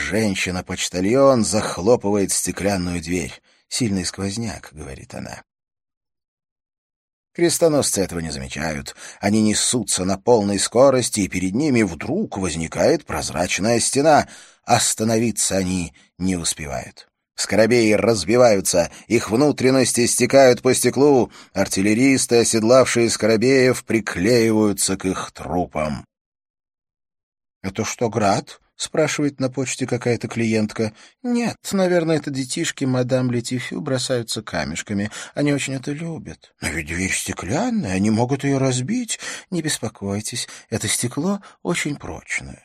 женщина-почтальон захлопывает стеклянную дверь. «Сильный сквозняк», — говорит она. Крестоносцы этого не замечают. Они несутся на полной скорости, и перед ними вдруг возникает прозрачная стена. Остановиться они не успевают. Скоробеи разбиваются, их внутренности стекают по стеклу. Артиллеристы, оседлавшие скоробеев, приклеиваются к их трупам. «Это что, град?» — спрашивает на почте какая-то клиентка. «Нет, наверное, это детишки мадам Летифю бросаются камешками. Они очень это любят». «Но ведь дверь стеклянная, они могут ее разбить». «Не беспокойтесь, это стекло очень прочное».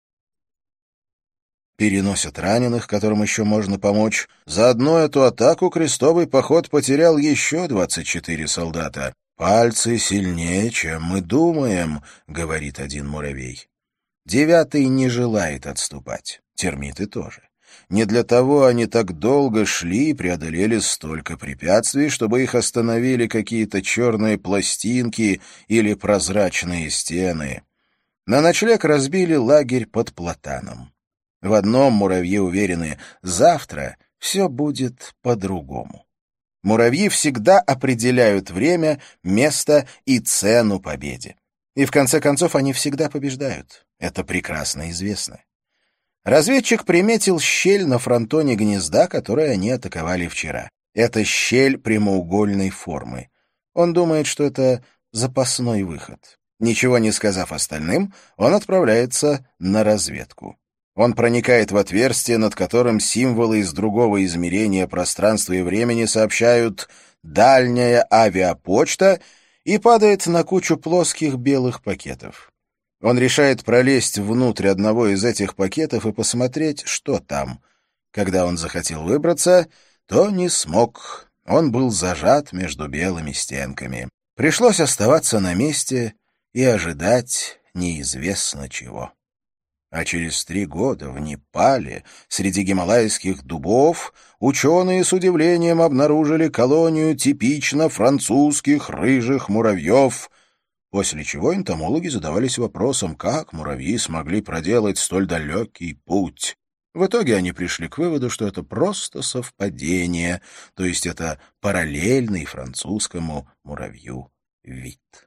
Переносят раненых, которым еще можно помочь. За одну эту атаку крестовый поход потерял еще 24 солдата. «Пальцы сильнее, чем мы думаем», — говорит один муравей. 9-й не желает отступать. Термиты тоже. Не для того они так долго шли и преодолели столько препятствий, чтобы их остановили какие-то черные пластинки или прозрачные стены. На ночлег разбили лагерь под платаном. В одном муравьи уверены — завтра все будет по-другому. Муравьи всегда определяют время, место и цену победе. И в конце концов они всегда побеждают. Это прекрасно известно. Разведчик приметил щель на фронтоне гнезда, которое они атаковали вчера. Это щель прямоугольной формы. Он думает, что это запасной выход. Ничего не сказав остальным, он отправляется на разведку. Он проникает в отверстие, над которым символы из другого измерения пространства и времени сообщают «дальняя авиапочта» и падает на кучу плоских белых пакетов. Он решает пролезть внутрь одного из этих пакетов и посмотреть, что там. Когда он захотел выбраться, то не смог. Он был зажат между белыми стенками. Пришлось оставаться на месте и ожидать неизвестно чего. А через 3 года в Непале, среди гималайских дубов, ученые с удивлением обнаружили колонию типично французских рыжих муравьев, после чего энтомологи задавались вопросом, как муравьи смогли проделать столь далекий путь. В итоге они пришли к выводу, что это просто совпадение, то есть это параллельный французскому муравью вид.